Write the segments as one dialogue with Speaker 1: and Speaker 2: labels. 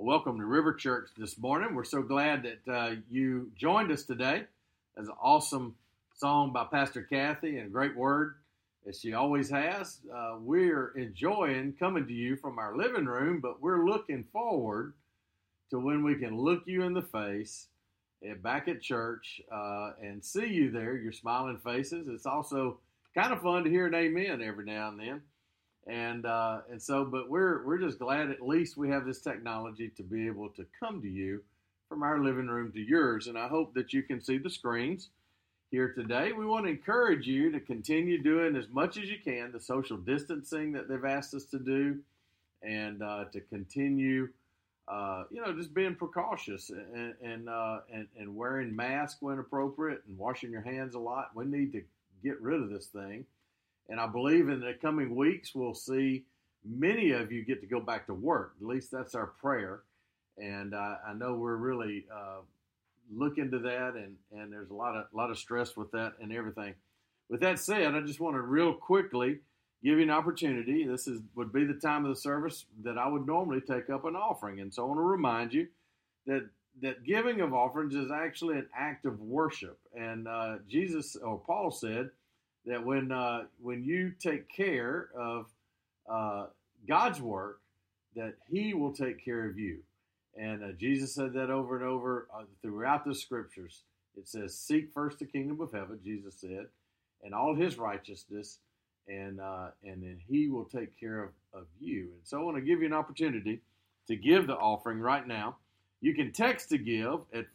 Speaker 1: Welcome to River Church this morning. We're so glad that you joined us today. That's an awesome song by Pastor Kathy and a great word, as she always has. We're enjoying coming to you from our living room, but we're looking forward to when we can look you in the face back at church and see you there, your smiling faces. It's also kind of fun to hear an amen every now and then. But we're just glad at least we have this technology to be able to come to you from our living room to yours. And I hope that you can see the screens here today. We want to encourage you to continue doing as much as you can, the social distancing that they've asked us to do, and to continue, just being precautious and wearing masks when appropriate and washing your hands a lot. We need to get rid of this thing. And I believe in the coming weeks, we'll see many of you get to go back to work. At least that's our prayer. And I know we're really looking to that, and there's a lot of stress with that and everything. With that said, I just want to real quickly give you an opportunity. This would be the time of the service that I would normally take up an offering. And so I want to remind you that giving of offerings is actually an act of worship. And Paul said, that when you take care of God's work, that He will take care of you. And Jesus said that over and over throughout the Scriptures. It says, "Seek first the kingdom of heaven," Jesus said, "and all His righteousness, and then He will take care of you." And so I want to give you an opportunity to give the offering right now. You can text to give at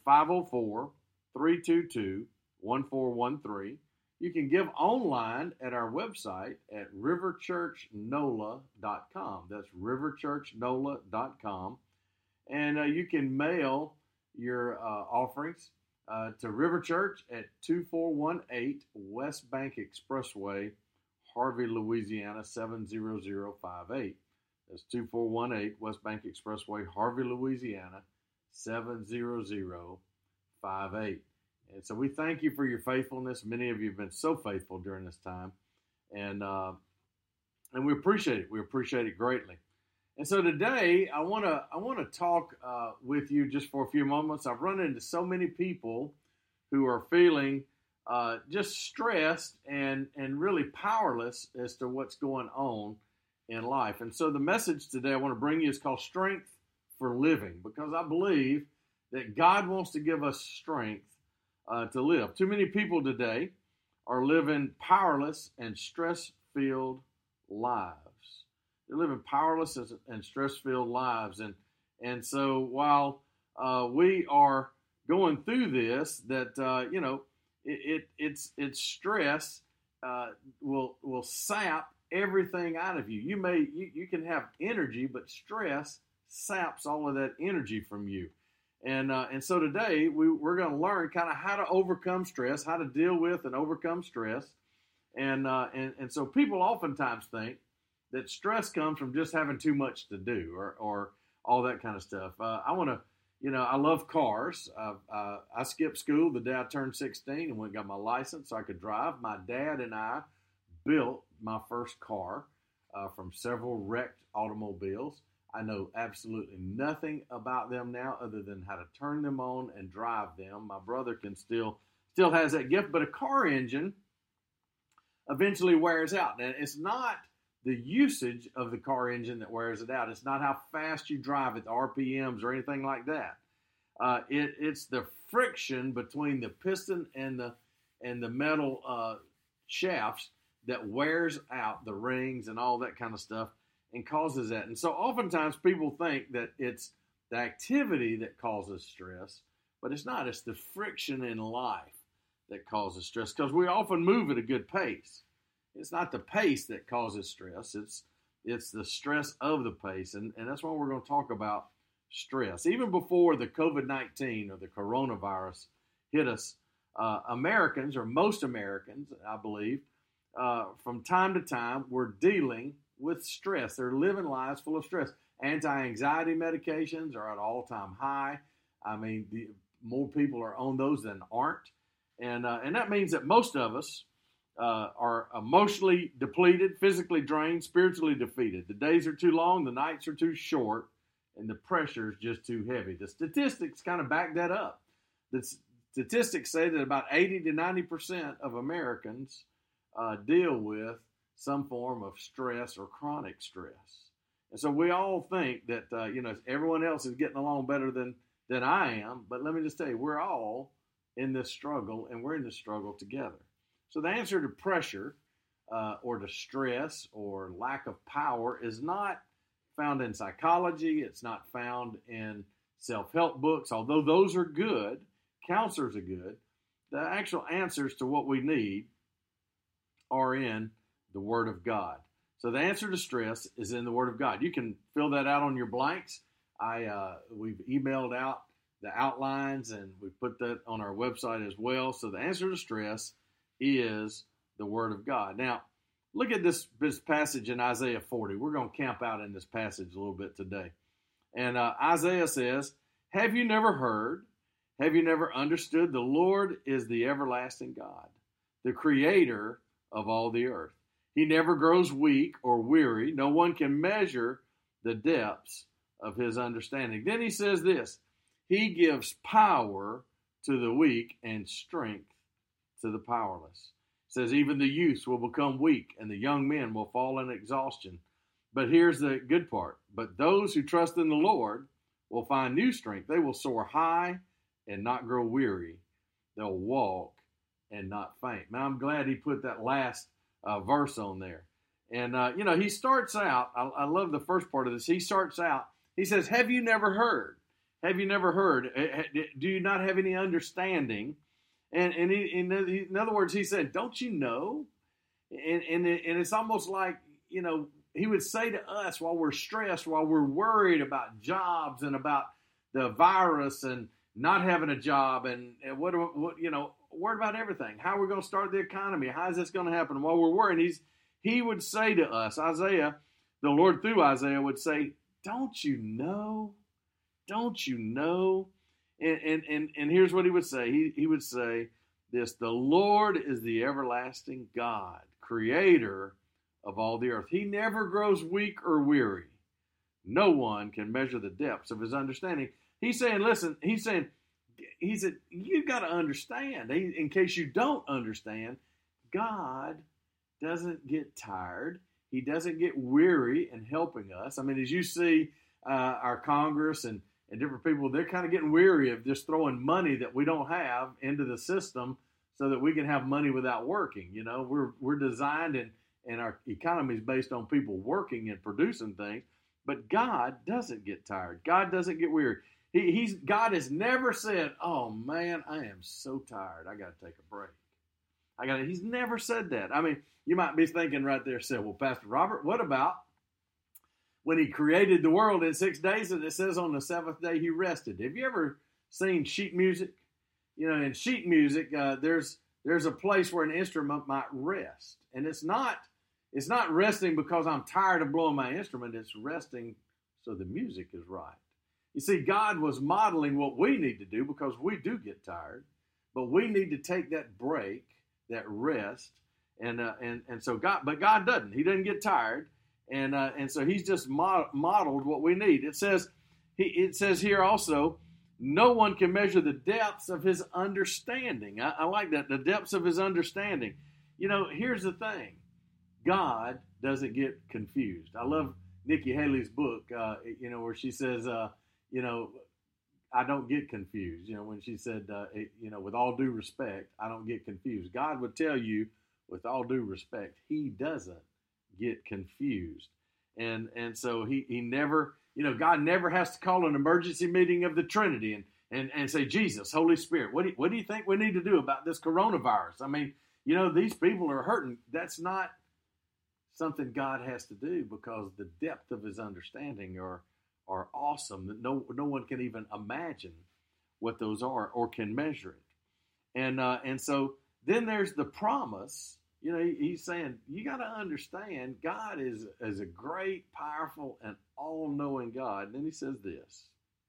Speaker 1: 504-322-1413. You can give online at our website at riverchurchnola.com. That's riverchurchnola.com. And you can mail your offerings to River Church at 2418 West Bank Expressway, Harvey, Louisiana, 70058. That's 2418 West Bank Expressway, Harvey, Louisiana, 70058. And so we thank you for your faithfulness. Many of you have been so faithful during this time, and we appreciate it. We appreciate it greatly. And so today I want to talk with you just for a few moments. I've run into so many people who are feeling just stressed and really powerless as to what's going on in life. And so the message today I want to bring you is called Strength for Living, because I believe that God wants to give us strength to live. Too many people today are living powerless and stress-filled lives. They're living powerless and stress-filled lives. And so while we are going through this, it's stress will sap everything out of you. You can have energy, but stress saps all of that energy from you. And so today we're going to learn kind of how to overcome stress, how to deal with and overcome stress. And so people oftentimes think that stress comes from just having too much to do or all that kind of stuff. I love cars. I skipped school the day I turned 16 and went and got my license so I could drive. My dad and I built my first car from several wrecked automobiles. I know absolutely nothing about them now other than how to turn them on and drive them. My brother can still has that gift, but a car engine eventually wears out. And it's not the usage of the car engine that wears it out. It's not how fast you drive it, the RPMs or anything like that. It's the friction between the piston and the metal shafts that wears out the rings and all that kind of stuff, and causes that. And so oftentimes people think that it's the activity that causes stress, but it's not. It's the friction in life that causes stress, because we often move at a good pace. It's not the pace that causes stress. It's the stress of the pace. And that's why we're going to talk about stress. Even before the COVID-19 or the coronavirus hit us, Americans, or most Americans, I believe, from time to time, were dealing with stress. They're living lives full of stress. Anti-anxiety medications are at all-time high. I mean, more people are on those than aren't. And that means that most of us are emotionally depleted, physically drained, spiritually defeated. The days are too long, the nights are too short, and the pressure is just too heavy. The statistics kind of back that up. The statistics say that about 80 to 90% of Americans deal with some form of stress or chronic stress. And so we all think that, everyone else is getting along better than I am. But let me just tell you, we're all in this struggle, and we're in this struggle together. So the answer to pressure or to stress or lack of power is not found in psychology. It's not found in self-help books, although those are good. Counselors are good. The actual answers to what we need are in the Word of God. So the answer to stress is in the Word of God. You can fill that out on your blanks. We've emailed out the outlines, and we put that on our website as well. So the answer to stress is the Word of God. Now, look at this passage in Isaiah 40. We're going to camp out in this passage a little bit today. And Isaiah says, "Have you never heard? Have you never understood? The Lord is the everlasting God, the creator of all the earth. He never grows weak or weary. No one can measure the depths of his understanding." Then he says this, "He gives power to the weak and strength to the powerless." It says, "Even the youths will become weak and the young men will fall in exhaustion." But here's the good part. "But those who trust in the Lord will find new strength. They will soar high and not grow weary. They'll walk and not faint." Man, I'm glad he put that last verse on there. And, he starts out, I love the first part of this. He starts out, he says, "Have you never heard? Have you never heard? Do you not have any understanding?" And in other words, he said, "Don't you know?" And it's almost like, he would say to us while we're stressed, while we're worried about jobs and about the virus and not having a job and what worried about everything. How are we going to start the economy? How is this going to happen? While we're worrying, he would say to us, Isaiah, the Lord through Isaiah would say, "Don't you know? Don't you know?" And here's what he would say. He would say this, "The Lord is the everlasting God, creator of all the earth. He never grows weak or weary. No one can measure the depths of his understanding." He's saying, listen, he said, you got to understand. In case you don't understand, God doesn't get tired. He doesn't get weary in helping us. I mean, as you see our Congress and different people, they're kind of getting weary of just throwing money that we don't have into the system so that we can have money without working. We're designed and our economy is based on people working and producing things. But God doesn't get tired. God doesn't get weary. God has never said, "Oh man, I am so tired. I got to take a break." He's never said that. I mean, you might be thinking right there, say, "Well, Pastor Robert, what about when he created the world in 6 days and it says on the seventh day he rested?" Have you ever seen sheet music? In sheet music, there's a place where an instrument might rest, and it's not resting because I'm tired of blowing my instrument. It's resting so the music is right. You see, God was modeling what we need to do because we do get tired, but we need to take that break, that rest, and so God doesn't. He doesn't get tired, and so He's just modeled what we need. It says here also, no one can measure the depths of His understanding. I like that, the depths of His understanding. Here's the thing: God doesn't get confused. I love Nikki Haley's book, where she says, I don't get confused. When she said, with all due respect, I don't get confused. God would tell you, with all due respect, He doesn't get confused. And so he never, God never has to call an emergency meeting of the Trinity and say, "Jesus, Holy Spirit, what do you think we need to do about this coronavirus?" I mean, these people are hurting. That's not something God has to do, because the depth of His understanding are awesome, that no one can even imagine what those are or can measure it. And so then there's the promise. He's saying, you got to understand, God is a great, powerful, and all-knowing God. And then He says this: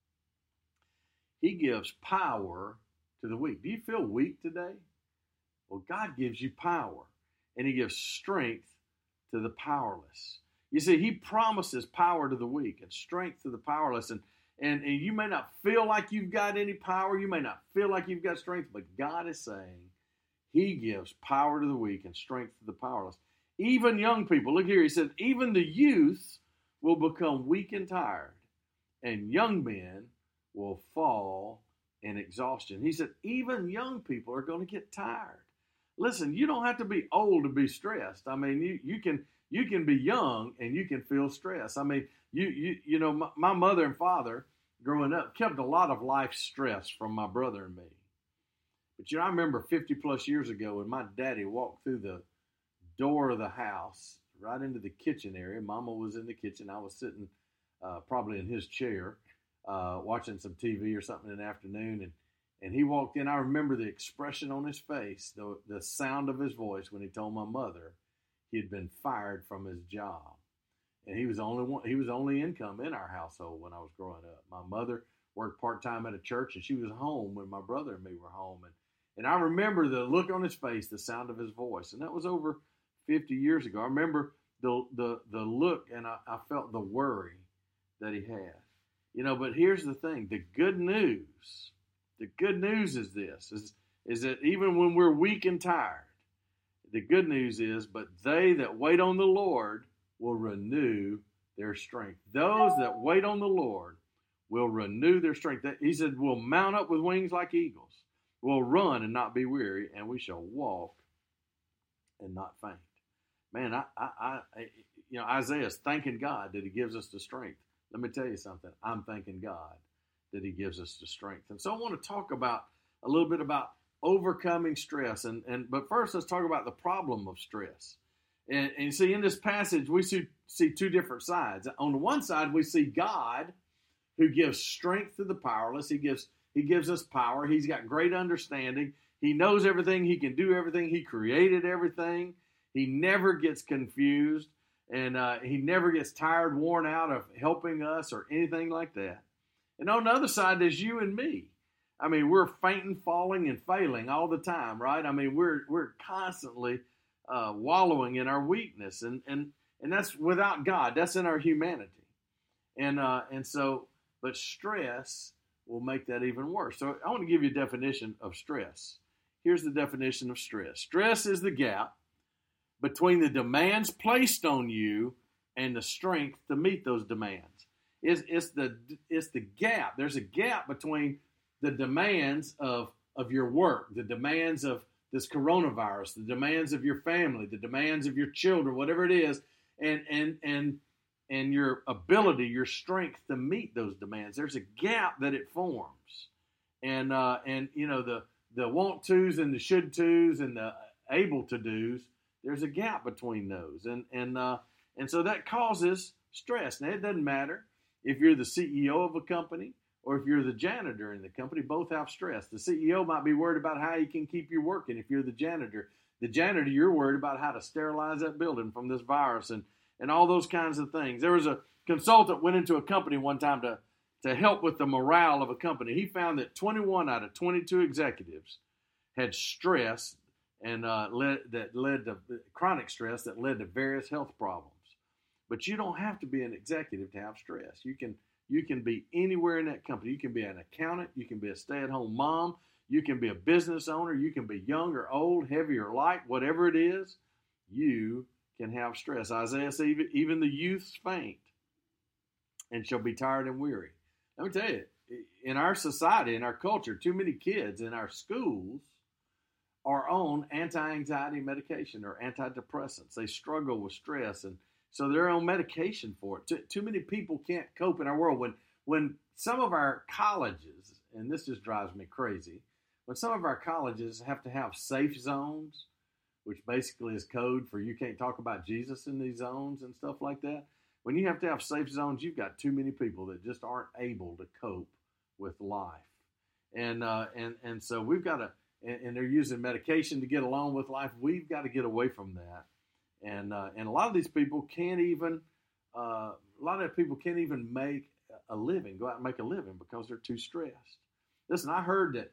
Speaker 1: He gives power to the weak. Do you feel weak today? Well, God gives you power, and He gives strength to the powerless. You see, he promises power to the weak and strength to the powerless. And you may not feel like you've got any power. You may not feel like you've got strength, but God is saying he gives power to the weak and strength to the powerless. Even young people, look here, he said, even the youth will become weak and tired, and young men will fall in exhaustion. He said, even young people are going to get tired. Listen, you don't have to be old to be stressed. I mean, you can be young and you can feel stress. I mean, you know, my mother and father growing up kept a lot of life stress from my brother and me. But, you know, I remember 50 plus years ago when my daddy walked through the door of the house right into the kitchen area. Mama was in the kitchen. I was sitting probably in his chair watching some TV or something in the afternoon. And he walked in. I remember the expression on his face, the sound of his voice when he told my mother he had been fired from his job. And he was the only income in our household when I was growing up. My mother worked part-time at a church, and she was home when my brother and me were home. And I remember the look on his face, the sound of his voice. And that was over 50 years ago. I remember the look, and I felt the worry that he had. You know, but here's the thing. The good news is this, is that even when we're weak and tired, the good news is, but they that wait on the Lord will renew their strength. Those that wait on the Lord will renew their strength. He said, we'll mount up with wings like eagles. We'll run and not be weary, and we shall walk and not faint. Man, you know, Isaiah's thanking God that he gives us the strength. Let me tell you something. I'm thanking God that he gives us the strength. And so I want to talk about a little bit about overcoming stress. But first, let's talk about the problem of stress. And you see, in this passage, we see two different sides. On the one side, we see God who gives strength to the powerless. He gives us power. He's got great understanding. He knows everything. He can do everything. He created everything. He never gets confused. And he never gets tired, worn out of helping us or anything like that. And on the other side, there's you and me. I mean, we're fainting, falling, and failing all the time, right? I mean, we're constantly wallowing in our weakness, and that's without God. That's in our humanity, and so, but stress will make that even worse. So I want to give you a definition of stress. Here's the definition of stress. Stress is the gap between the demands placed on you and the strength to meet those demands. It's the gap. There's a gap between the demands of your work, the demands of this coronavirus, the demands of your family, the demands of your children, whatever it is, and your ability, your strength to meet those demands. There's a gap that it forms, and you know the want tos and the should tos and the able to dos. There's a gap between those, and so that causes stress. Now it doesn't matter if you're the CEO of a company or if you're the janitor in the company. Both have stress. The CEO might be worried about how he can keep you working. If you're the janitor, you're worried about how to sterilize that building from this virus and all those kinds of things. There was a consultant went into a company one time to help with the morale of a company. He found that 21 out of 22 executives had stress and led to chronic stress that led to various health problems. But you don't have to be an executive to have stress. You can be anywhere in that company. You can be an accountant. You can be a stay-at-home mom. You can be a business owner. You can be young or old, heavy or light, whatever it is. You can have stress. Isaiah says, even the youths faint and shall be tired and weary. Let me tell you, in our society, in our culture, too many kids in our schools are on anti-anxiety medication or antidepressants. They struggle with stress, and so they're on medication for it. Too many people can't cope in our world. When some of our colleges, and this just drives me crazy, when some of our colleges have to have safe zones, which basically is code for you can't talk about Jesus in these zones and stuff like that. When you have to have safe zones, you've got too many people that just aren't able to cope with life. And so we've got to, and they're using medication to get along with life. We've got to get away from that. And a lot of these people can't even make a living, go out and make a living because they're too stressed. Listen, I heard that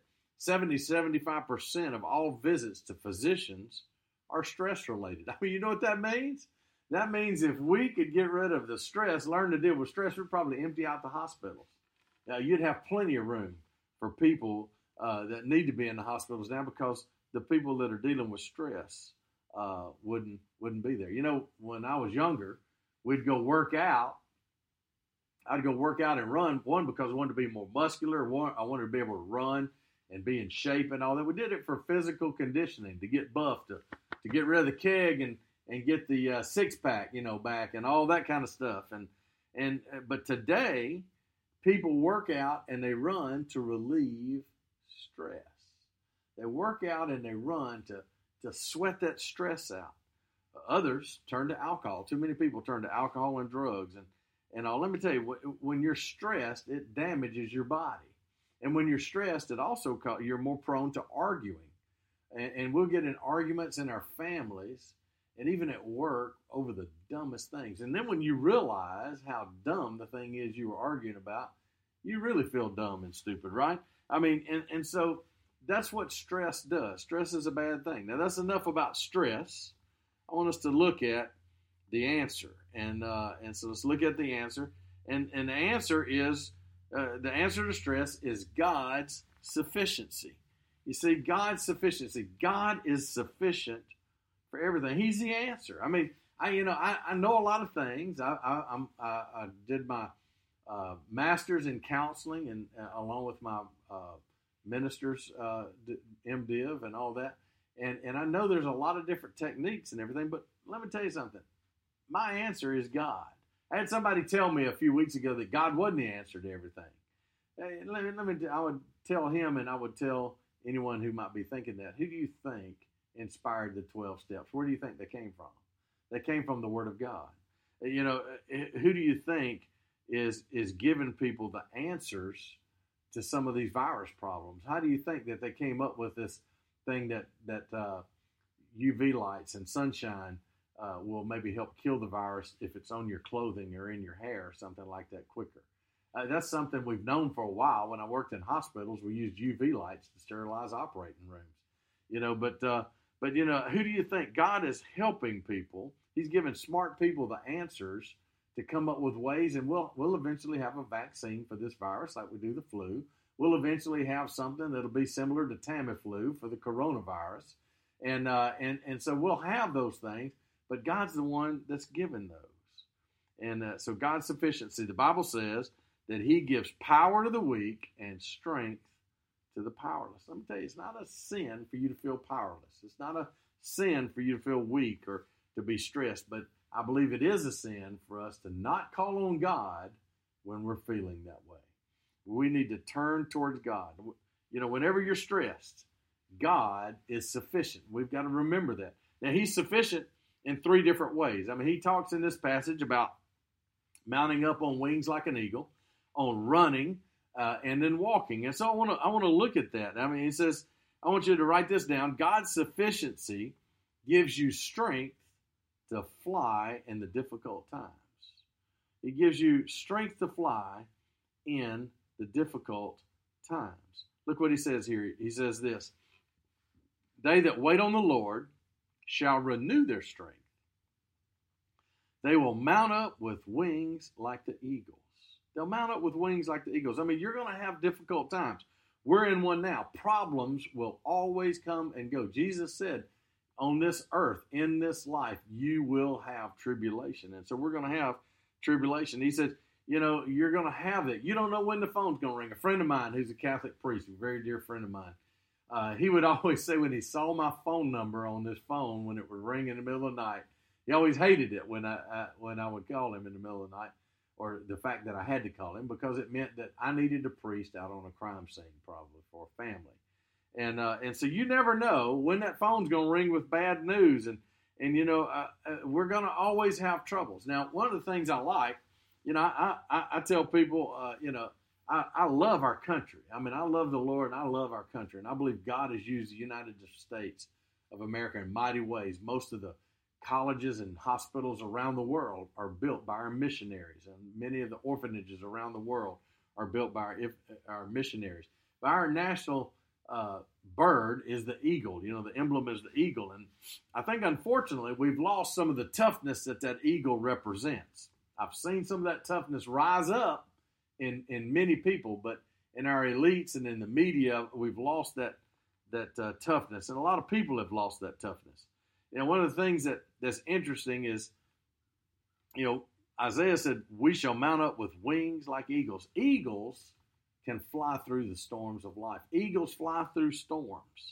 Speaker 1: 75% of all visits to physicians are stress related. I mean, you know what that means? That means if we could get rid of the stress, learn to deal with stress, we'd probably empty out the hospitals. You'd have plenty of room for people that need to be in the hospitals now, because the people that are dealing with stress wouldn't be there. When I was younger, we'd go work out. I'd go work out and run, one, because I wanted to be more muscular. One, I wanted to be able to run and be in shape and all that. We did it for physical conditioning, to get buff, to get rid of the keg and get the six-pack, back, and all that kind of stuff. But today, people work out and they run to relieve stress. They work out and they run to sweat that stress out. Others turn to alcohol. Too many people turn to alcohol and drugs and all. Let me tell you, when you're stressed, it damages your body. And when you're stressed, it also you're more prone to arguing. And we'll get in arguments in our families and even at work over the dumbest things. And then when you realize how dumb the thing is you were arguing about, you really feel dumb and stupid, right? I mean, and so that's what stress does. Stress is a bad thing. Now, that's enough about stress. I want us to look at the answer. And so let's look at the answer. And the answer is, the answer to stress is God's sufficiency. You see, God's sufficiency. God is sufficient for everything. He's the answer. I mean, I know a lot of things. I did my master's in counseling, and along with my minister's MDiv and all that. And I know there's a lot of different techniques and everything, but let me tell you something. My answer is God. I had somebody tell me a few weeks ago that God wasn't the answer to everything. I would tell him, and I would tell anyone who might be thinking that, who do you think inspired the 12 steps? Where do you think they came from? They came from the Word of God. Who do you think is giving people the answers to some of these virus problems? How do you think that they came up with this thing that UV lights and sunshine will maybe help kill the virus if it's on your clothing or in your hair or something like that quicker? That's something we've known for a while. When I worked in hospitals, we used UV lights to sterilize operating rooms. But who do you think? God is helping people. He's giving smart people the answers to come up with ways, and we'll eventually have a vaccine for this virus like we do the flu. We'll eventually have something that'll be similar to Tamiflu for the coronavirus. And so we'll have those things, but God's the one that's given those. And so God's sufficiency, the Bible says that He gives power to the weak and strength to the powerless. Let me tell you, it's not a sin for you to feel powerless. It's not a sin for you to feel weak or to be stressed, but I believe it is a sin for us to not call on God when we're feeling that way. We need to turn towards God. Whenever you're stressed, God is sufficient. We've got to remember that. Now, He's sufficient in three different ways. I mean, He talks in this passage about mounting up on wings like an eagle, on running, and then walking. And so I want to look at that. I mean, He says, I want you to write this down. God's sufficiency gives you strength to fly in the difficult times. He gives you strength to fly in the difficult times. Look what He says here. He says this: they that wait on the Lord shall renew their strength. They will mount up with wings like the eagles. They'll mount up with wings like the eagles. I mean, you're going to have difficult times. We're in one now. Problems will always come and go. Jesus said, on this earth, in this life, you will have tribulation. And so we're going to have tribulation. He said, you're going to have it. You don't know when the phone's going to ring. A friend of mine who's a Catholic priest, a very dear friend of mine, he would always say when he saw my phone number on this phone, when it would ring in the middle of the night, he always hated it when I would call him in the middle of the night, or the fact that I had to call him, because it meant that I needed a priest out on a crime scene, probably for a family. And so you never know when that phone's going to ring with bad news, and we're going to always have troubles. Now, one of the things I like, I tell people, I love our country. I mean, I love the Lord, and I love our country, and I believe God has used the United States of America in mighty ways. Most of the colleges and hospitals around the world are built by our missionaries, and many of the orphanages around the world are built by our missionaries. But our national bird is the eagle. You know, the emblem is the eagle. And I think, unfortunately, we've lost some of the toughness that eagle represents. I've seen some of that toughness rise up in many people, but in our elites and in the media, we've lost that toughness. And a lot of people have lost that toughness. You know, one of the things that's interesting is, you know, Isaiah said, we shall mount up with wings like eagles. Eagles can fly through the storms of life. Eagles fly through storms.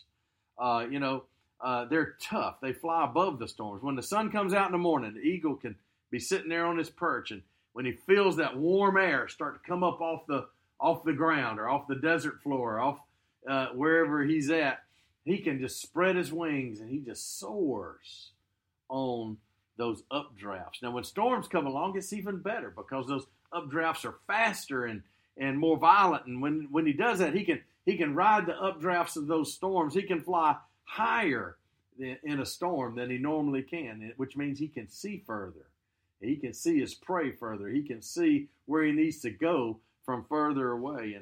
Speaker 1: They're tough. They fly above the storms. When the sun comes out in the morning, the eagle can be sitting there on his perch, and when he feels that warm air start to come up off the ground or off the desert floor, off wherever he's at, he can just spread his wings and he just soars on those updrafts. Now, when storms come along, it's even better because those updrafts are faster and more violent. And when he does that, he can ride the updrafts of those storms. He can fly higher in a storm than he normally can, which means he can see further. He can see his prey further. He can see where he needs to go from further away.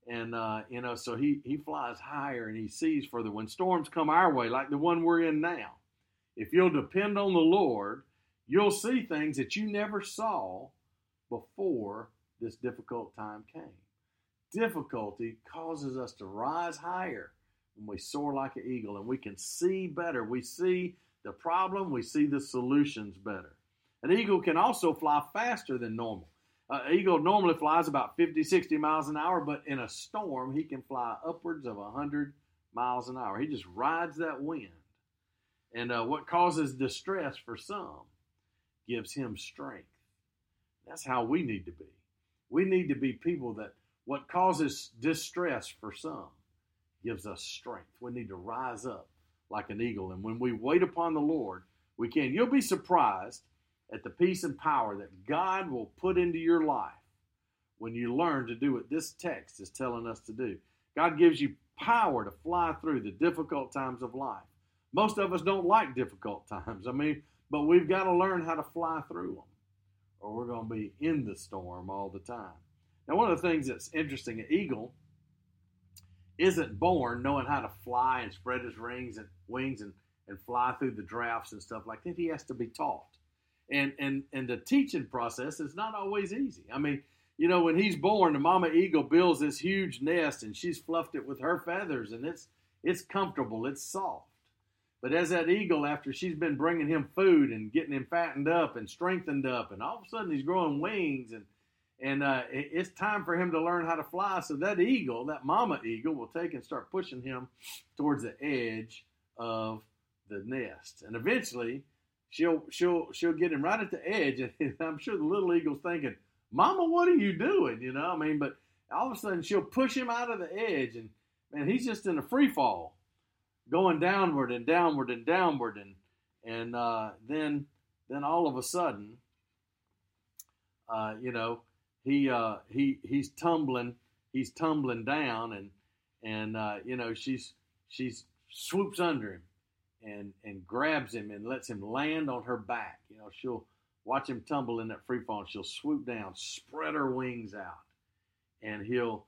Speaker 1: So he flies higher and he sees further. When storms come our way, like the one we're in now, if you'll depend on the Lord, you'll see things that you never saw before this difficult time came. Difficulty causes us to rise higher when we soar like an eagle, and we can see better. We see the problem, we see the solutions better. An eagle can also fly faster than normal. An eagle normally flies about 50, 60 miles an hour, but in a storm, he can fly upwards of 100 miles an hour. He just rides that wind. And what causes distress for some gives him strength. That's how we need to be. We need to be people that what causes distress for some gives us strength. We need to rise up like an eagle. And when we wait upon the Lord, we can. You'll be surprised at the peace and power that God will put into your life when you learn to do what this text is telling us to do. God gives you power to fly through the difficult times of life. Most of us don't like difficult times. But we've got to learn how to fly through them, or we're going to be in the storm all the time. Now, one of the things that's interesting, an eagle isn't born knowing how to fly and spread his wings and fly through the drafts and stuff like that. He has to be taught. And the teaching process is not always easy. When he's born, the mama eagle builds this huge nest, and she's fluffed it with her feathers, and it's comfortable, it's soft. But as that eagle, after she's been bringing him food and getting him fattened up and strengthened up, and all of a sudden he's growing wings, and it's time for him to learn how to fly. So that eagle, that mama eagle, will take and start pushing him towards the edge of the nest, and eventually she'll get him right at the edge. And I'm sure the little eagle's thinking, "Mama, what are you doing?" But all of a sudden she'll push him out of the edge, and man, he's just in a free fall, going downward and downward and downward, and then all of a sudden, he's tumbling down, and she's swoops under him and grabs him and lets him land on her back. She'll watch him tumble in that free fall, and she'll swoop down, spread her wings out, and he'll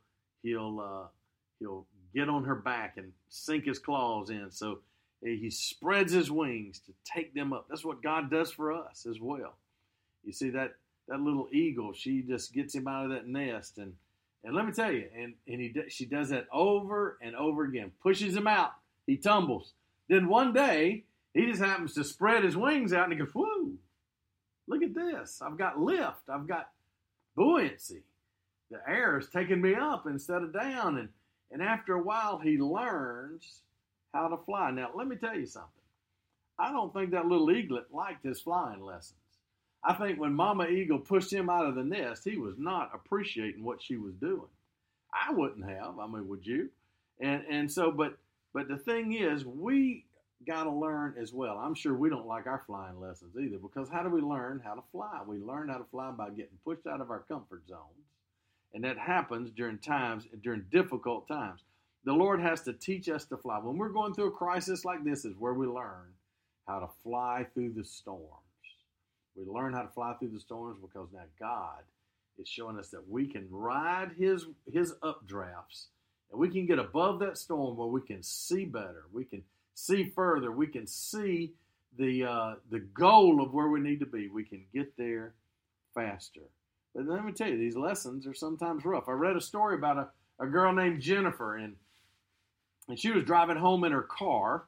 Speaker 1: get on her back and sink his claws in. So he spreads his wings to take them up. That's what God does for us as well. You see that little eagle, she just gets him out of that nest, and let me tell you, she does that over and over again, pushes him out, he tumbles. Then one day he just happens to spread his wings out, and he goes, "Whoa, look at this! I've got lift, I've got buoyancy. The air is taking me up instead of down." And after a while, he learns how to fly. Now, let me tell you something. I don't think that little eaglet liked his flying lessons. I think when Mama Eagle pushed him out of the nest, he was not appreciating what she was doing. I wouldn't have. Would you? But the thing is, we got to learn as well. I'm sure we don't like our flying lessons either, because how do we learn how to fly? We learn how to fly by getting pushed out of our comfort zones. And that happens during difficult times. The Lord has to teach us to fly. When we're going through a crisis like this is where we learn how to fly through the storms. We learn how to fly through the storms because now God is showing us that we can ride his updrafts And we can get above that storm where we can see better. We can see further. We can see the goal of where we need to be. We can get there faster. But let me tell you, these lessons are sometimes rough. I read a story about a girl named Jennifer, and she was driving home in her car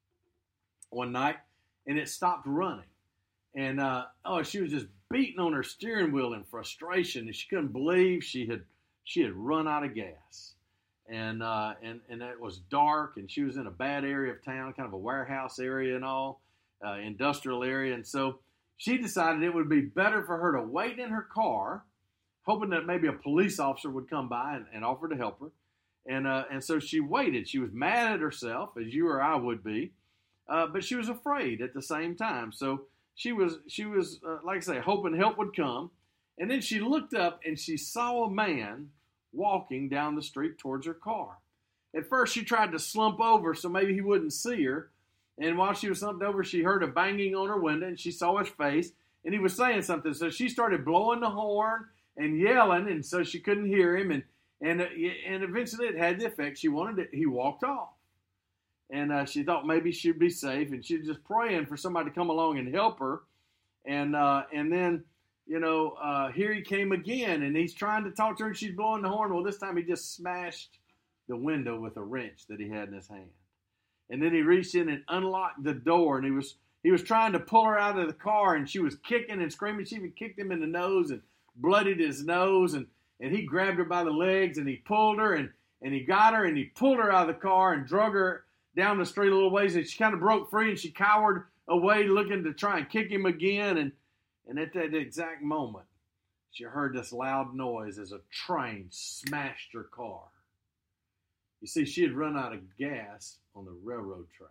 Speaker 1: one night, and it stopped running. And she was just beating on her steering wheel in frustration, and she couldn't believe she had run out of gas. And it was dark, and she was in a bad area of town, kind of a warehouse area and all, industrial area. And so she decided it would be better for her to wait in her car, hoping that maybe a police officer would come by and offer to help her. And so she waited. She was mad at herself, as you or I would be, but she was afraid at the same time. So she was like I say, hoping help would come. And then she looked up and she saw a man walking down the street towards her car. At first, she tried to slump over so maybe he wouldn't see her. And while she was slumped over, she heard a banging on her window, and she saw his face, and he was saying something. So she started blowing the horn and yelling, and so she couldn't hear him. And eventually, it had the effect she wanted it. He walked off, and she thought maybe she'd be safe, and she was just praying for somebody to come along and help her. And then, here he came again, and he's trying to talk to her, and she's blowing the horn. Well, this time he just smashed the window with a wrench that he had in his hand. And then he reached in and unlocked the door, and he was trying to pull her out of the car, and she was kicking and screaming. She even kicked him in the nose and bloodied his nose, and he grabbed her by the legs, and he pulled her, and he got her, and he pulled her out of the car and drug her down the street a little ways, and she kind of broke free, and she cowered away looking to try and kick him again, and at that exact moment, she heard this loud noise as a train smashed her car. You see, she had run out of gas on the railroad tracks,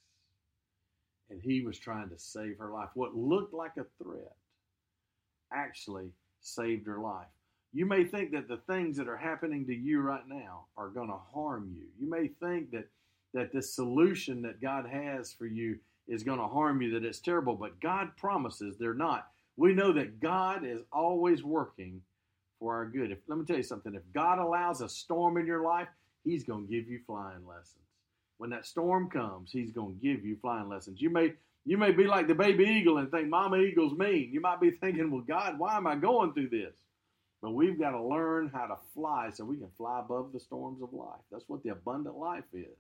Speaker 1: and he was trying to save her life. What looked like a threat actually saved her life. You may think that the things that are happening to you right now are going to harm you. You may think that this solution that God has for you is going to harm you, that it's terrible, but God promises they're not. We know that God is always working for our good. Let me tell you something. If God allows a storm in your life, He's going to give you flying lessons. When that storm comes, He's going to give you flying lessons. You may be like the baby eagle and think, Mama Eagle's mean. You might be thinking, well, God, why am I going through this? But we've got to learn how to fly so we can fly above the storms of life. That's what the abundant life is.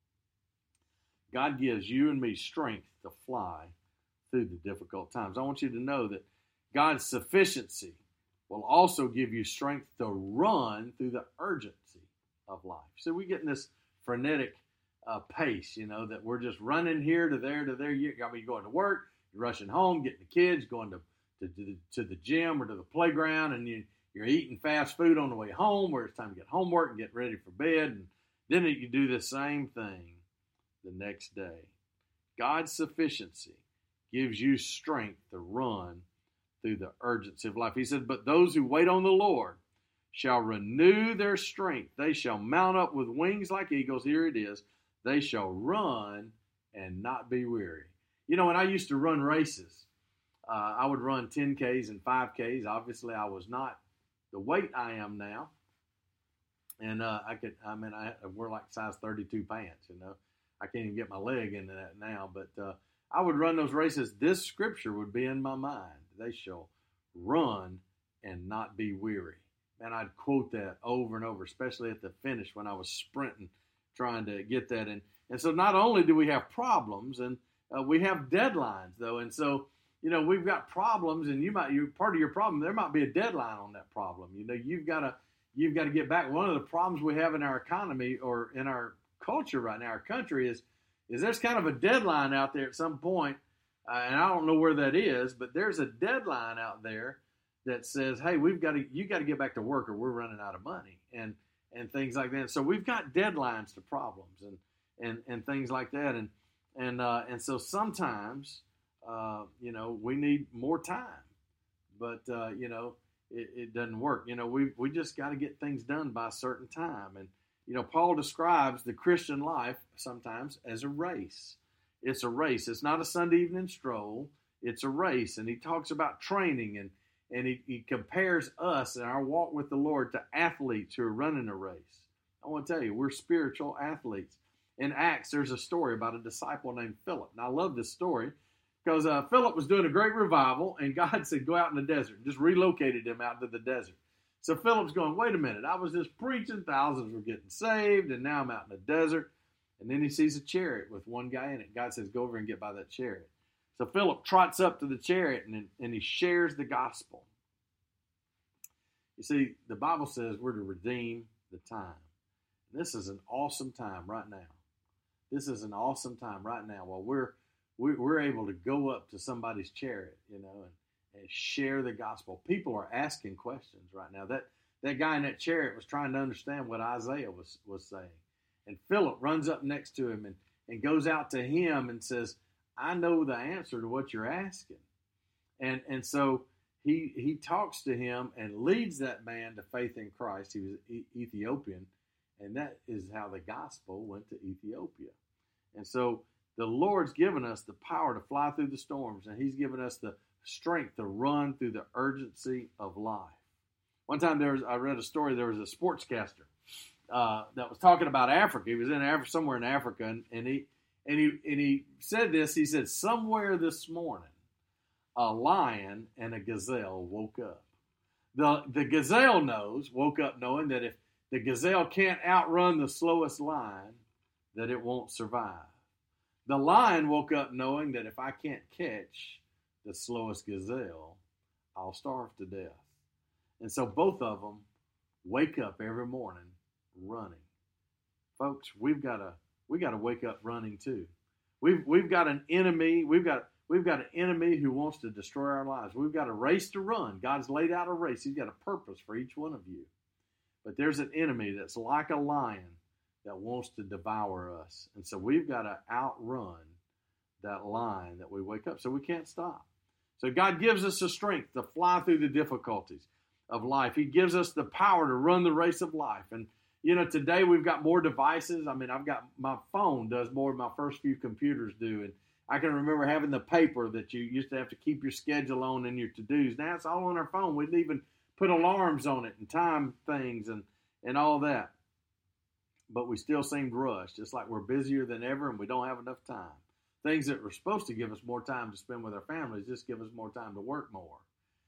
Speaker 1: God gives you and me strength to fly through the difficult times. I want you to know that God's sufficiency will also give you strength to run through the urgency of life. So we get in this frenetic pace, that we're just running here to there to there. You're going to work, you're rushing home, getting the kids, going to the gym or to the playground, and you're eating fast food on the way home where it's time to get homework and get ready for bed. And then you do the same thing the next day. God's sufficiency gives you strength to run through the urgency of life. He said, but those who wait on the Lord shall renew their strength. They shall mount up with wings like eagles. Here it is. They shall run and not be weary. When I used to run races, I would run 10Ks and 5Ks. Obviously, I was not the weight I am now. And I wear like size 32 pants, I can't even get my leg into that now. But I would run those races. This scripture would be in my mind. They shall run and not be weary. And I'd quote that over and over, especially at the finish when I was sprinting, trying to get that. And so not only do we have problems, and we have deadlines, though. And so, we've got problems, and you're part of your problem. There might be a deadline on that problem. You've got to get back. One of the problems we have in our economy or in our culture right now, our country, is there's kind of a deadline out there at some point, and I don't know where that is, but there's a deadline out there that says, hey, you got to get back to work or we're running out of money and things like that. So we've got deadlines to problems and things like that. And so sometimes, we need more time, but, it doesn't work. We just got to get things done by a certain time. And, Paul describes the Christian life sometimes as a race. It's a race. It's not a Sunday evening stroll. It's a race. And he talks about training and he compares us in our walk with the Lord to athletes who are running a race. I want to tell you, we're spiritual athletes. In Acts, there's a story about a disciple named Philip. And I love this story because Philip was doing a great revival, and God said, go out in the desert. Just relocated him out to the desert. So Philip's going, wait a minute, I was just preaching, thousands were getting saved, and now I'm out in the desert. And then he sees a chariot with one guy in it. God says, go over and get by that chariot. So Philip trots up to the chariot, and he shares the gospel. You see, the Bible says we're to redeem the time. This is an awesome time right now. This is an awesome time right now while we're able to go up to somebody's chariot, and share the gospel. People are asking questions right now. That guy in that chariot was trying to understand what Isaiah was saying. And Philip runs up next to him and goes out to him and says, I know the answer to what you're asking. And so he talks to him and leads that man to faith in Christ. He was Ethiopian, and that is how the gospel went to Ethiopia. And so the Lord's given us the power to fly through the storms, and he's given us the strength to run through the urgency of life. One time I read a story, there was a sportscaster that was talking about Africa. He was in Africa, somewhere in Africa, and he said this. He said, somewhere this morning, a lion and a gazelle woke up. The gazelle woke up knowing that if the gazelle can't outrun the slowest lion, that it won't survive. The lion woke up knowing that if I can't catch the slowest gazelle, I'll starve to death. And so both of them wake up every morning running. Folks, we got to wake up running too. We've got an enemy. We've got an enemy who wants to destroy our lives. We've got a race to run. God's laid out a race. He's got a purpose for each one of you. But there's an enemy that's like a lion that wants to devour us. And so we've got to outrun that lion that we wake up. So we can't stop. So God gives us the strength to fly through the difficulties of life. He gives us the power to run the race of life. And, today we've got more devices. I mean, my phone does more than my first few computers do. And I can remember having the paper that you used to have to keep your schedule on and your to-dos. Now it's all on our phone. We didn't even put alarms on it and time things and all that. But we still seemed rushed. It's like we're busier than ever and we don't have enough time. Things that were supposed to give us more time to spend with our families just give us more time to work more.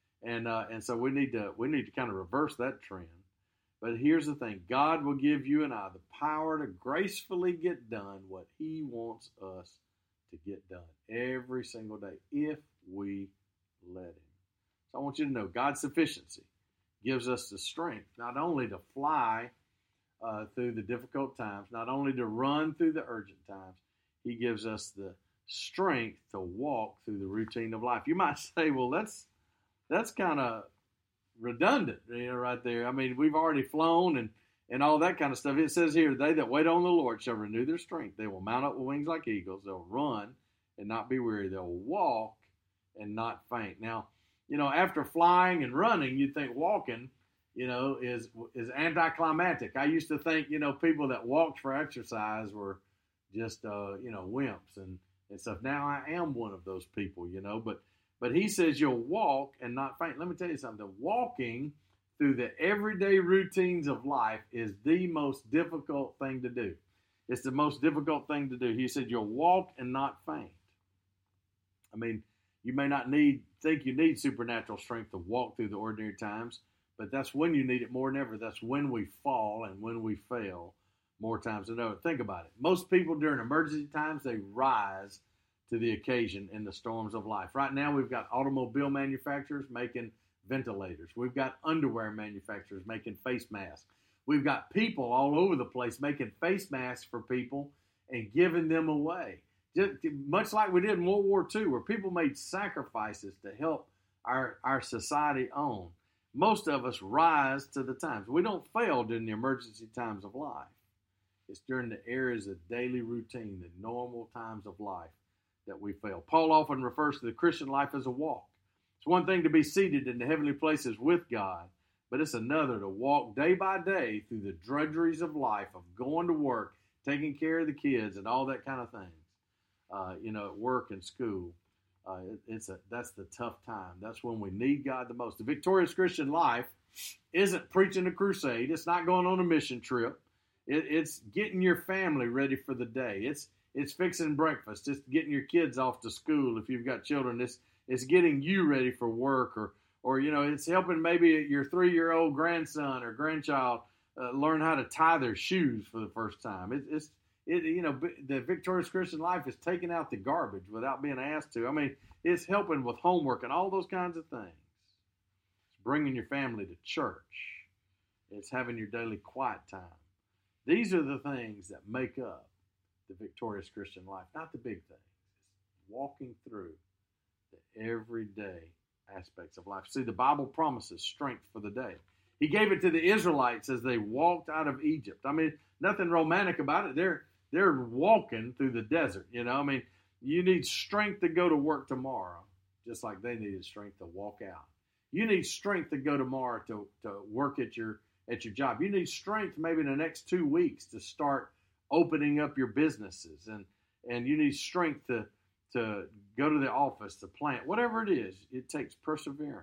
Speaker 1: And so we need to kind of reverse that trend. But here's the thing. God will give you and I the power to gracefully get done what he wants us to get done every single day if we let him. So I want you to know God's sufficiency gives us the strength not only to fly through the difficult times, not only to run through the urgent times, he gives us the strength to walk through the routine of life. You might say, well, that's kind of redundant, right there. I mean, we've already flown and all that kind of stuff. It says here, they that wait on the Lord shall renew their strength. They will mount up with wings like eagles. They'll run and not be weary. They'll walk and not faint. Now, after flying and running, you'd think walking, is anticlimactic. I used to think, people that walked for exercise were just, wimps and stuff. Now I am one of those people, but he says you'll walk and not faint. Let me tell you something. Walking through the everyday routines of life is the most difficult thing to do. It's the most difficult thing to do. He said you'll walk and not faint. I mean, you may not think you need supernatural strength to walk through the ordinary times, but that's when you need it more than ever. That's when we fall and when we fail more times than ever. Think about it. Most people during emergency times, they rise to the occasion in the storms of life. Right now, we've got automobile manufacturers making ventilators. We've got underwear manufacturers making face masks. We've got people all over the place making face masks for people and giving them away. Just much like we did in World War II, where people made sacrifices to help our society on. Most of us rise to the times. We don't fail during the emergency times of life. It's during the areas of daily routine, the normal times of life, that we fail. Paul often refers to the Christian life as a walk. It's one thing to be seated in the heavenly places with God, but it's another to walk day by day through the drudgeries of life, of going to work, taking care of the kids, and all that kind of things. At work and school, that's the tough time. That's when we need God the most. The victorious Christian life isn't preaching a crusade. It's not going on a mission trip. It's getting your family ready for the day. It's fixing breakfast. It's getting your kids off to school if you've got children. It's getting you ready for work, or it's helping maybe your 3-year-old grandson or grandchild learn how to tie their shoes for the first time. The Victorious Christian Life is taking out the garbage without being asked to. I mean, it's helping with homework and all those kinds of things. It's bringing your family to church. It's having your daily quiet time. These are the things that make up the Victorious Christian Life, not the big things. It's walking through the everyday aspects of life. See, the Bible promises strength for the day. He gave it to the Israelites as they walked out of Egypt. I mean, nothing romantic about it. They're walking through the desert, I mean, you need strength to go to work tomorrow, just like they needed strength to walk out. You need strength to go tomorrow to work at your job. You need strength maybe in the next 2 weeks to start opening up your businesses, and you need strength to go to the office, to plant, whatever it is. It takes perseverance.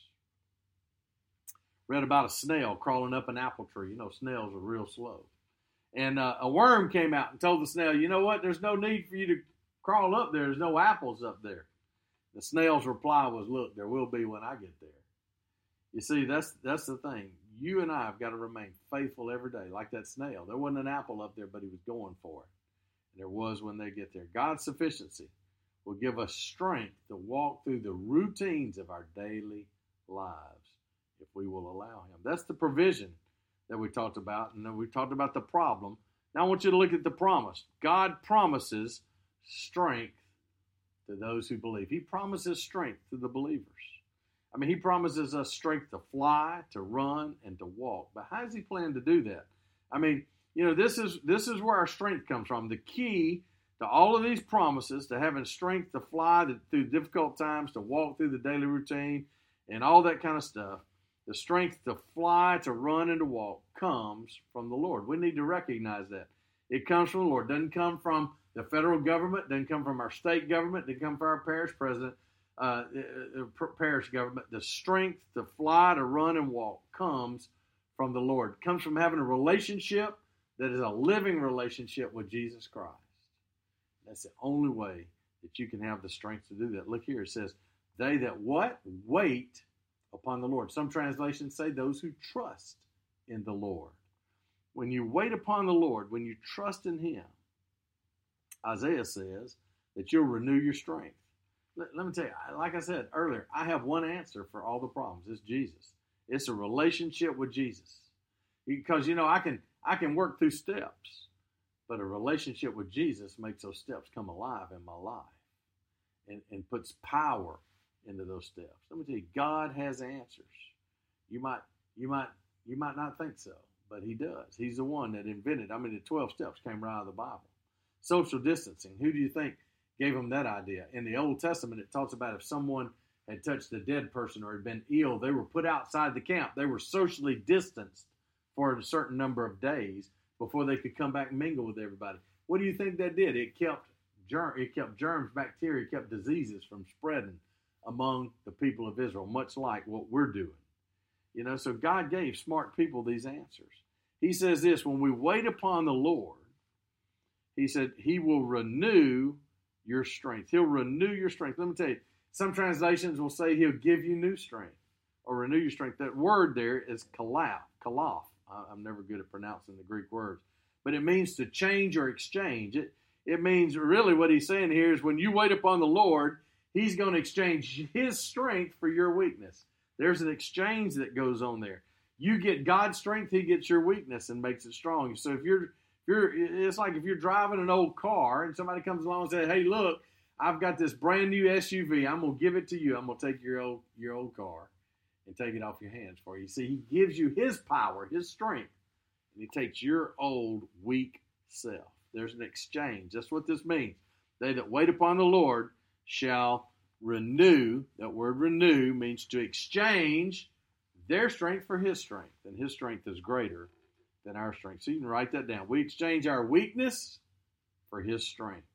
Speaker 1: Read about a snail crawling up an apple tree. Snails are real slow. And a worm came out and told the snail, you know what, there's no need for you to crawl up there. There's no apples up there. The snail's reply was, look, there will be when I get there. You see, that's the thing. You and I have got to remain faithful every day, like that snail. There wasn't an apple up there, but he was going for it. And there was when they get there. God's sufficiency will give us strength to walk through the routines of our daily lives if we will allow him. That's the provision that we talked about, and then we talked about the problem. Now I want you to look at the promise. God promises strength to those who believe. He promises strength to the believers. I mean, he promises us strength to fly, to run, and to walk. But how does he plan to do that? I mean, this is where our strength comes from. The key to all of these promises, to having strength to fly through difficult times, to walk through the daily routine, and all that kind of stuff, the strength to fly, to run, and to walk comes from the Lord. We need to recognize that. It comes from the Lord. It doesn't come from the federal government. It doesn't come from our state government. It doesn't come from our parish president, parish government. The strength to fly, to run, and walk comes from the Lord. It comes from having a relationship that is a living relationship with Jesus Christ. That's the only way that you can have the strength to do that. Look here. It says, they that what? Wait upon the Lord. Some translations say those who trust in the Lord. When you wait upon the Lord, when you trust in him, Isaiah says that you'll renew your strength. Let me tell you, like I said earlier, I have one answer for all the problems. It's Jesus. It's a relationship with Jesus. Because, I can work through steps, but a relationship with Jesus makes those steps come alive in my life and puts power into those steps. Let me tell you, God has answers. You might not think so, but he does. He's the one that invented. The 12 steps came right out of the Bible. Social distancing. Who do you think gave them that idea? In the Old Testament, it talks about if someone had touched a dead person or had been ill, they were put outside the camp. They were socially distanced for a certain number of days before they could come back and mingle with everybody. What do you think that did? It kept germs, bacteria, kept diseases from spreading among the people of Israel, much like what we're doing. So God gave smart people these answers. He says this, when we wait upon the Lord, he said he will renew your strength. He'll renew your strength. Let me tell you, some translations will say he'll give you new strength or renew your strength. That word there is kalaf. I'm never good at pronouncing the Greek words, but it means to change or exchange. It means really what he's saying here is when you wait upon the Lord, he's going to exchange his strength for your weakness. There's an exchange that goes on there. You get God's strength, he gets your weakness and makes it strong. So it's like if you're driving an old car and somebody comes along and says, hey, look, I've got this brand new SUV. I'm going to give it to you. I'm going to take your old car and take it off your hands for you. See, he gives you his power, his strength, and he takes your old weak self. There's an exchange. That's what this means. They that wait upon the Lord shall renew. That word renew means to exchange their strength for his strength, and his strength is greater than our strength. So you can write that down. We exchange our weakness for his strength.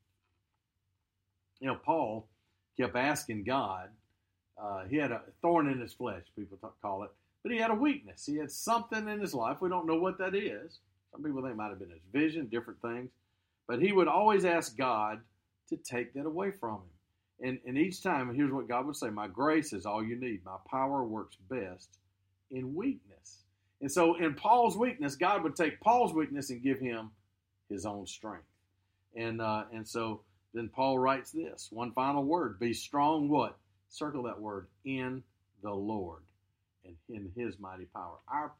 Speaker 1: Paul kept asking God. He had a thorn in his flesh, people call it, but he had a weakness. He had something in his life. We don't know what that is. Some people think it might have been his vision, different things. But he would always ask God to take that away from him. And each time, here's what God would say: my grace is all you need. My power works best in weakness. And so in Paul's weakness, God would take Paul's weakness and give him his own strength. And so then Paul writes this, one final word: be strong, what? Circle that word, in the Lord and in his mighty power. Our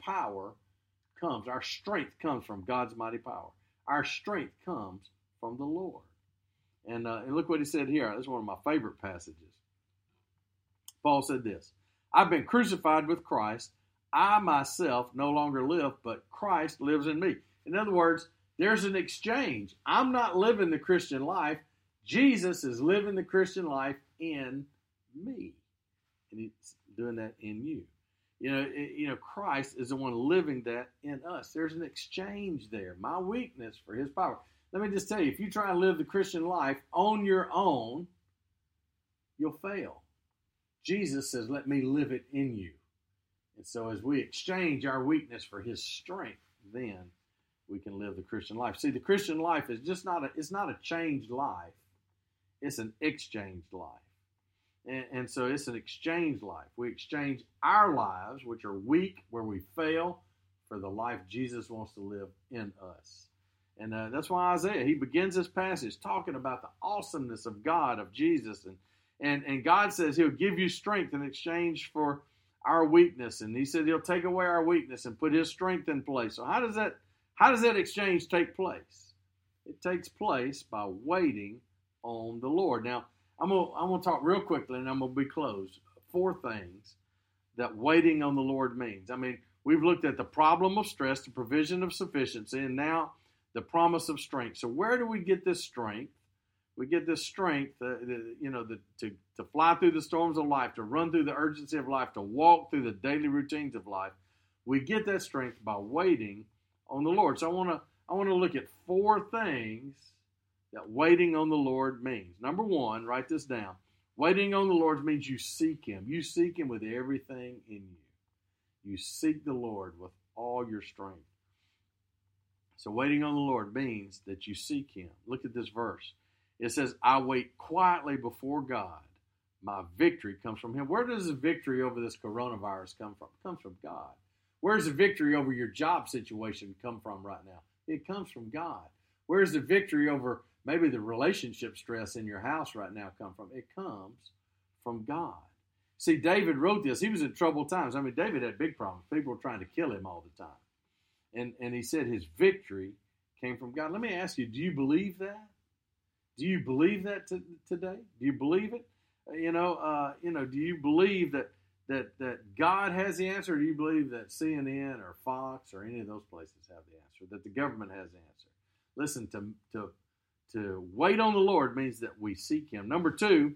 Speaker 1: strength comes from God's mighty power. Our strength comes from the Lord. And look what he said here. This is one of my favorite passages. Paul said this: I've been crucified with Christ. I myself no longer live, but Christ lives in me. In other words, there's an exchange. I'm not living the Christian life. Jesus is living the Christian life in me. And he's doing that in you. You know, Christ is the one living that in us. There's an exchange there. My weakness for his power. Let me just tell you, if you try to live the Christian life on your own, you'll fail. Jesus says, let me live it in you. And so as we exchange our weakness for his strength, then we can live the Christian life. See, the Christian life is just it's not a changed life. It's an exchanged life. And so it's an exchange life. We exchange our lives, which are weak, where we fail, for the life Jesus wants to live in us. And that's why Isaiah, he begins this passage talking about the awesomeness of God, of Jesus. And God says he'll give you strength in exchange for our weakness. And he said he'll take away our weakness and put his strength in place. So how does that exchange take place? It takes place by waiting on the Lord. Now, I'm gonna talk real quickly, and I'm gonna be closed. 4 things that waiting on the Lord means. I mean, we've looked at the problem of stress, the provision of sufficiency, and now the promise of strength. So where do we get this strength? We get this strength, to fly through the storms of life, to run through the urgency of life, to walk through the daily routines of life. We get that strength by waiting on the Lord. So I want to look at 4 things that waiting on the Lord means. Number 1, write this down. Waiting on the Lord means you seek him. You seek him with everything in you. You seek the Lord with all your strength. So waiting on the Lord means that you seek him. Look at this verse. It says, I wait quietly before God. My victory comes from him. Where does the victory over this coronavirus come from? It comes from God. Where's the victory over your job situation come from right now? It comes from God. Where's the victory over maybe the relationship stress in your house right now come from? It comes from God. See, David wrote this. He was in troubled times. I mean, David had big problems. People were trying to kill him all the time. And he said his victory came from God. Let me ask you, do you believe that? Do you believe that today? Do you believe it? Do you believe that God has the answer? Or do you believe that CNN or Fox or any of those places have the answer, that the government has the answer? Listen, to wait on the Lord means that we seek him. Number 2,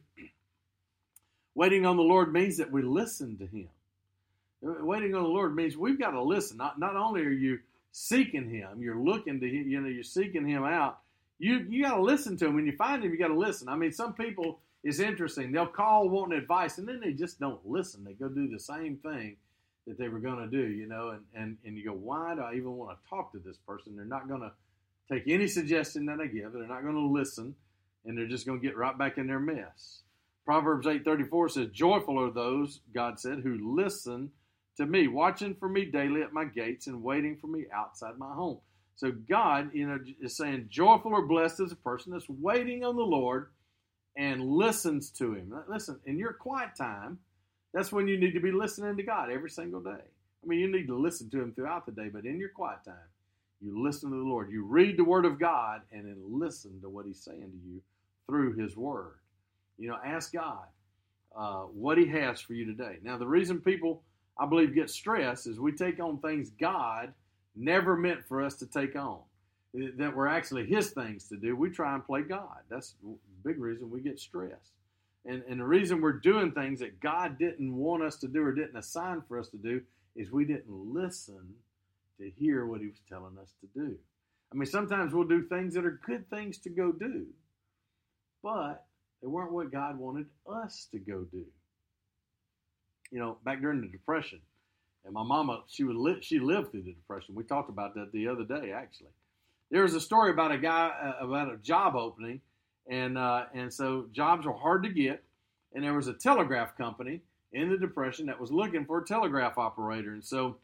Speaker 1: waiting on the Lord means that we listen to him. Waiting on the Lord means we've got to listen. Not only are you seeking him, you're looking to him, you're seeking him out. You got to listen to him. When you find him, you got to listen. I mean, some people, it's interesting. They'll call wanting advice, and then they just don't listen. They go do the same thing that they were going to do, and you go, why do I even want to talk to this person? They're not going to take any suggestion that I give. They're not going to listen, and they're just going to get right back in their mess. Proverbs 8:34 says, joyful are those, God said, who listen to me, watching for me daily at my gates and waiting for me outside my home. So God, is saying joyful or blessed is a person that's waiting on the Lord and listens to him. Listen, in your quiet time, that's when you need to be listening to God every single day. I mean, you need to listen to him throughout the day, but in your quiet time, you listen to the Lord. You read the Word of God and then listen to what he's saying to you through his Word. Ask God what he has for you today. Now, the reason people, I believe, get stressed is we take on things God never meant for us to take on, that were actually his things to do. We try and play God. That's the big reason we get stressed. And the reason we're doing things that God didn't want us to do or didn't assign for us to do is we didn't listen to hear what he was telling us to do. I mean, sometimes we'll do things that are good things to go do, but they weren't what God wanted us to go do. Back during the Depression, And my mama, she lived through the Depression. We talked about that the other day, actually. There was a story about a guy, about a job opening, and so jobs were hard to get, and there was a telegraph company in the Depression that was looking for a telegraph operator, and so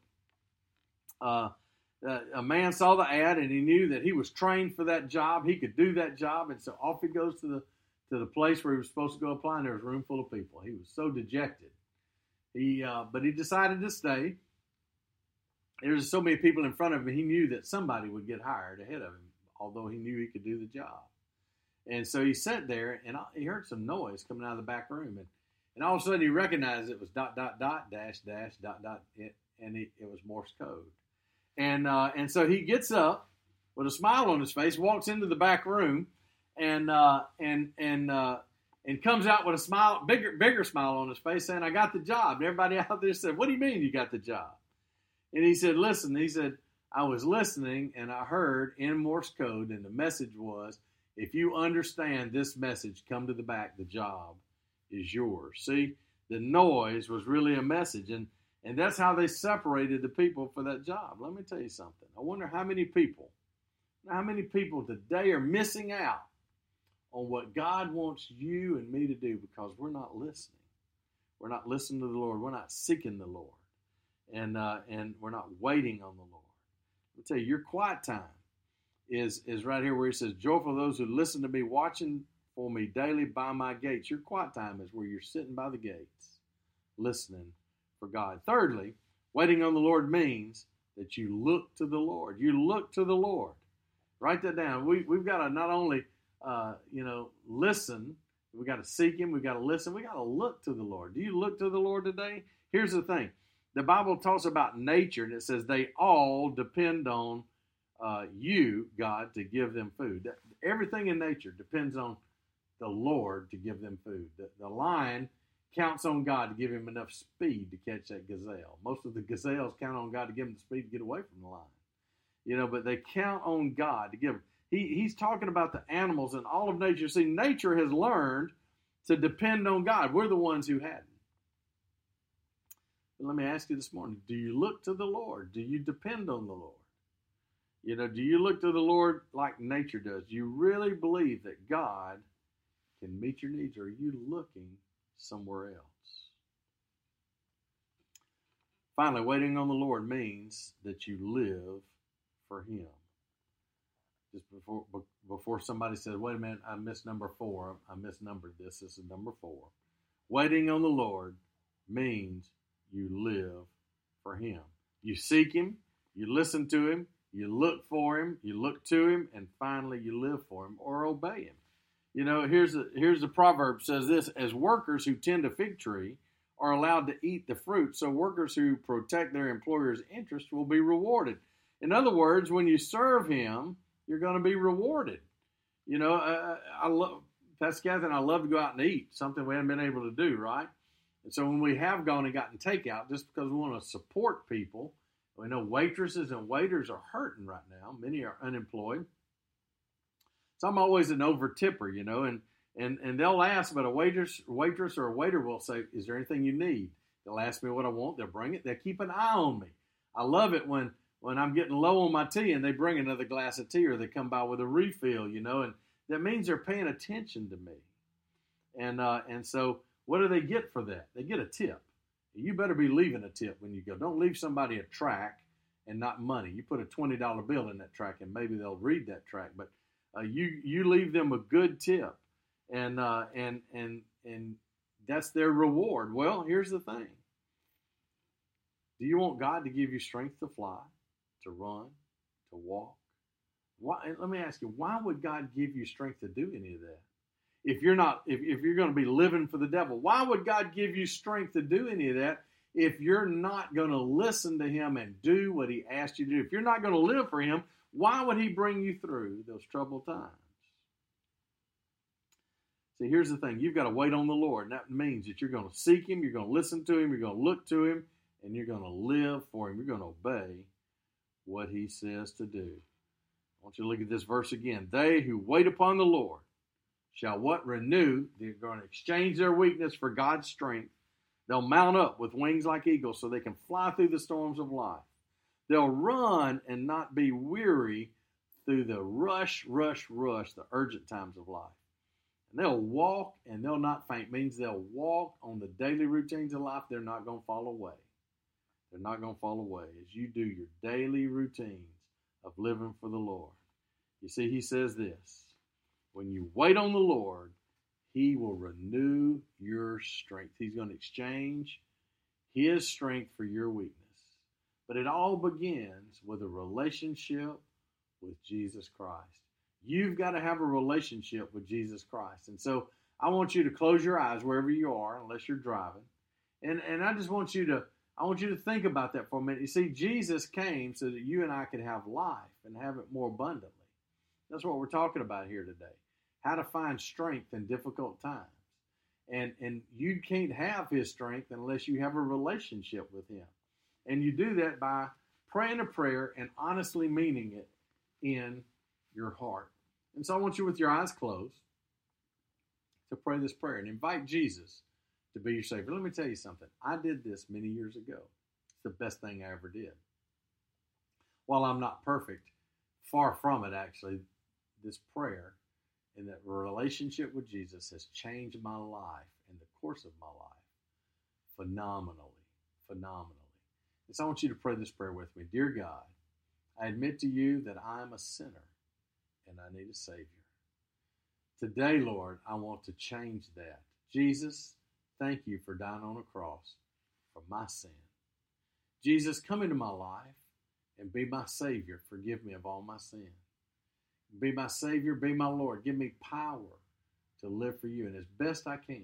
Speaker 1: a man saw the ad, and he knew that he was trained for that job. He could do that job, and so off he goes to the place where he was supposed to go apply, and there was a room full of people. He was so dejected. But he decided to stay. There was so many people in front of him, he knew that somebody would get hired ahead of him, although he knew he could do the job. And so he sat there, and he heard some noise coming out of the back room, and all of a sudden he recognized it was ... and it was Morse code. And so he gets up with a smile on his face, walks into the back room, and comes out with a smile, bigger smile on his face, saying, "I got the job." And everybody out there said, "What do you mean you got the job?" And he said, "Listen," he said, "I was listening and I heard in Morse code, and the message was, if you understand this message, come to the back, the job is yours." See, the noise was really a message, and that's how they separated the people for that job. Let me tell you something. I wonder how many people today are missing out on what God wants you and me to do because we're not listening. We're not listening to the Lord. We're not seeking the Lord. And we're not waiting on the Lord. I'll tell you, your quiet time is right here where he says, "Joyful those who listen to me, watching for me daily by my gates." Your quiet time is where you're sitting by the gates, listening for God. Thirdly, waiting on the Lord means that you look to the Lord. You look to the Lord. Write that down. We've got to not only listen. We got to seek Him. We got to listen. We got to look to the Lord. Do you look to the Lord today? Here's the thing. The Bible talks about nature, and it says they all depend on you, God, to give them food. Everything in nature depends on the Lord to give them food. The lion counts on God to give him enough speed to catch that gazelle. Most of the gazelles count on God to give them the speed to get away from the lion. But they count on God to give them. He's talking about the animals and all of nature. See, nature has learned to depend on God. We're the ones who hadn't. But let me ask you this morning, do you look to the Lord? Do you depend on the Lord? Do you look to the Lord like nature does? Do you really believe that God can meet your needs, or are you looking somewhere else? Finally, waiting on the Lord means that you live for Him. Just before somebody says, "Wait a minute, I missed number 4. I misnumbered this. This is number 4." Waiting on the Lord means you live for Him. You seek Him, you listen to Him, you look for Him, you look to Him, and finally you live for Him or obey Him. Here's the proverb says this: as workers who tend a fig tree are allowed to eat the fruit, so workers who protect their employer's interest will be rewarded. In other words, when you serve Him, you're going to be rewarded. I love, Pastor Catherine, I love to go out and eat, something we haven't been able to do, right? And so when we have gone and gotten takeout, just because we want to support people, we know waitresses and waiters are hurting right now. Many are unemployed. So I'm always an over-tipper, and they'll ask, but a waitress or a waiter will say, "Is there anything you need?" They'll ask me what I want. They'll bring it. They'll keep an eye on me. I love it when I'm getting low on my tea and they bring another glass of tea, or they come by with a refill, and that means they're paying attention to me. And so what do they get for that? They get a tip. You better be leaving a tip when you go. Don't leave somebody a tract and not money. You put a $20 bill in that tract and maybe they'll read that tract, but you leave them a good tip, and that's their reward. Well, here's the thing. Do you want God to give you strength to fly, to run, to walk? Let me ask you, why would God give you strength to do any of that? If you're going to be living for the devil, why would God give you strength to do any of that if you're not going to listen to Him and do what He asked you to do? If you're not going to live for Him, why would He bring you through those troubled times? See, here's the thing. You've got to wait on the Lord. And that means that you're going to seek Him, you're going to listen to Him, you're going to look to Him, and you're going to live for Him. You're going to obey what He says to do. I want you to look at this verse again. They who wait upon the Lord shall what? Renew. They're going to exchange their weakness for God's strength. They'll mount up with wings like eagles so they can fly through the storms of life. They'll run and not be weary through the rush, the urgent times of life. And they'll walk and they'll not faint. Means they'll walk on the daily routines of life. They're not going to fall away. They're not going to fall away as you do your daily routines of living for the Lord. You see, he says this, when you wait on the Lord, he will renew your strength. He's going to exchange his strength for your weakness. But it all begins with a relationship with Jesus Christ. You've got to have a relationship with Jesus Christ. And so I want you to close your eyes wherever you are, unless you're driving. And I just want you to think about that for a minute. You see, Jesus came so that you and I could have life and have it more abundantly. That's what we're talking about here today. How to find strength in difficult times. And you can't have his strength unless you have a relationship with him. And you do that by praying a prayer and honestly meaning it in your heart. And so I want you, with your eyes closed, to pray this prayer and invite Jesus to be your Savior. Let me tell you something. I did this many years ago. It's the best thing I ever did. While I'm not perfect, far from it actually, this prayer and that relationship with Jesus has changed my life and the course of my life phenomenally. And so I want you to pray this prayer with me. Dear God, I admit to you that I'm a sinner and I need a Savior. Today, Lord, I want to change that. Jesus, thank you for dying on a cross for my sin. Jesus, come into my life and be my Savior. Forgive me of all my sin. Be my Savior, be my Lord. Give me power to live for you. And as best I can,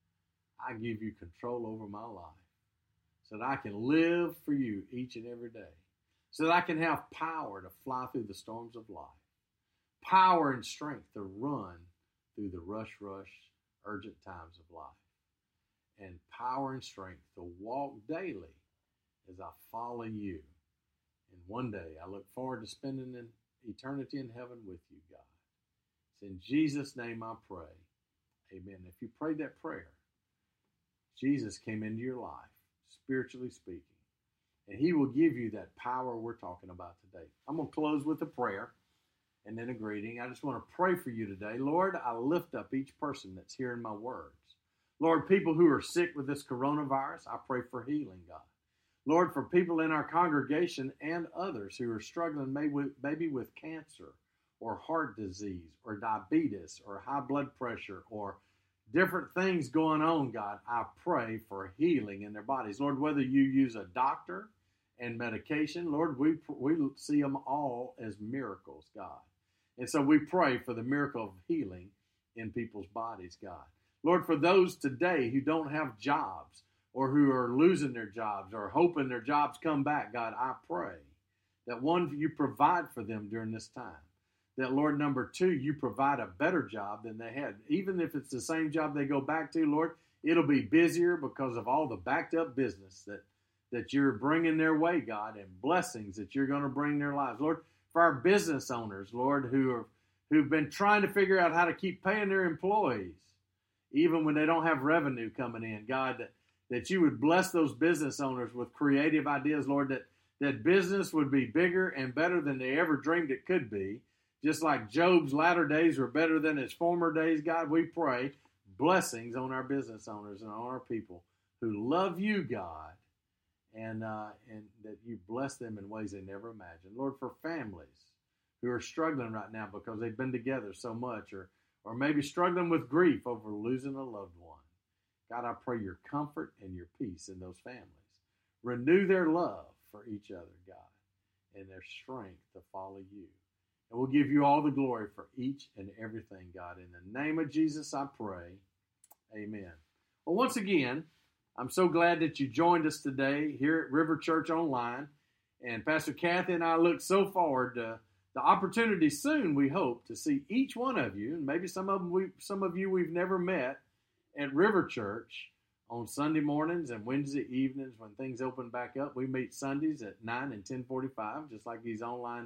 Speaker 1: I give you control over my life so that I can live for you each and every day. So that I can have power to fly through the storms of life. Power and strength to run through the rush, urgent times of life. And power and strength to walk daily as I follow you. And one day I look forward to spending an eternity in heaven with you, God. It's in Jesus' name I pray. Amen. If you prayed that prayer, Jesus came into your life, spiritually speaking, and he will give you that power we're talking about today. I'm going to close with a prayer and then a greeting. I just want to pray for you today. Lord, I lift up each person that's hearing my words. Lord, people who are sick with this coronavirus, I pray for healing, God. Lord, for people in our congregation and others who are struggling maybe with cancer or heart disease or diabetes or high blood pressure or different things going on, God, I pray for healing in their bodies. Lord, whether you use a doctor and medication, Lord, we see them all as miracles, God. And so we pray for the miracle of healing in people's bodies, God. Lord, for those today who don't have jobs or who are losing their jobs or hoping their jobs come back, God, I pray that one, you provide for them during this time. That, Lord, number two, you provide a better job than they had. Even if it's the same job they go back to, Lord, it'll be busier because of all the backed up business that you're bringing their way, God, and blessings that you're going to bring their lives. Lord, for our business owners, Lord, who've been trying to figure out how to keep paying their employees, even when they don't have revenue coming in, God, that you would bless those business owners with creative ideas, Lord, that business would be bigger and better than they ever dreamed it could be. Just like Job's latter days were better than his former days, God, we pray blessings on our business owners and on our people who love you, God, and that you bless them in ways they never imagined. Lord, for families who are struggling right now because they've been together so much or maybe struggling with grief over losing a loved one, God, I pray your comfort and your peace in those families. Renew their love for each other, God, and their strength to follow you. And we'll give you all the glory for each and everything, God. In the name of Jesus, I pray. Amen. Well, once again, I'm so glad that you joined us today here at River Church Online. And Pastor Kathy and I look so forward to the opportunity soon, we hope, to see each one of you, and maybe some of you we've never met, at River Church on Sunday mornings and Wednesday evenings when things open back up. We meet Sundays at 9 and 10:45, just like these online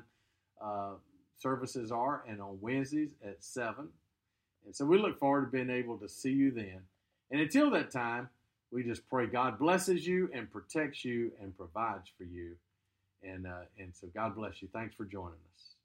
Speaker 1: services are, and on Wednesdays at 7. And so we look forward to being able to see you then. And until that time, we just pray God blesses you and protects you and provides for you. And so God bless you. Thanks for joining us.